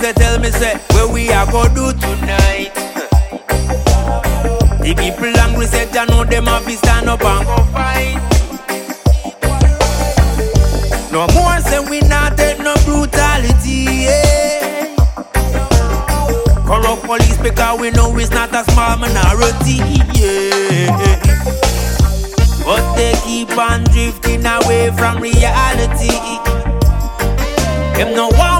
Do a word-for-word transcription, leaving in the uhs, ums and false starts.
they tell me say, what we are gonna do tonight? The people angry said, I know them have to stand up and go fight. No more say we not take no brutality, yeah. Corrupt police because we know it's not a small minority, yeah. But they keep on drifting away from reality. Them no want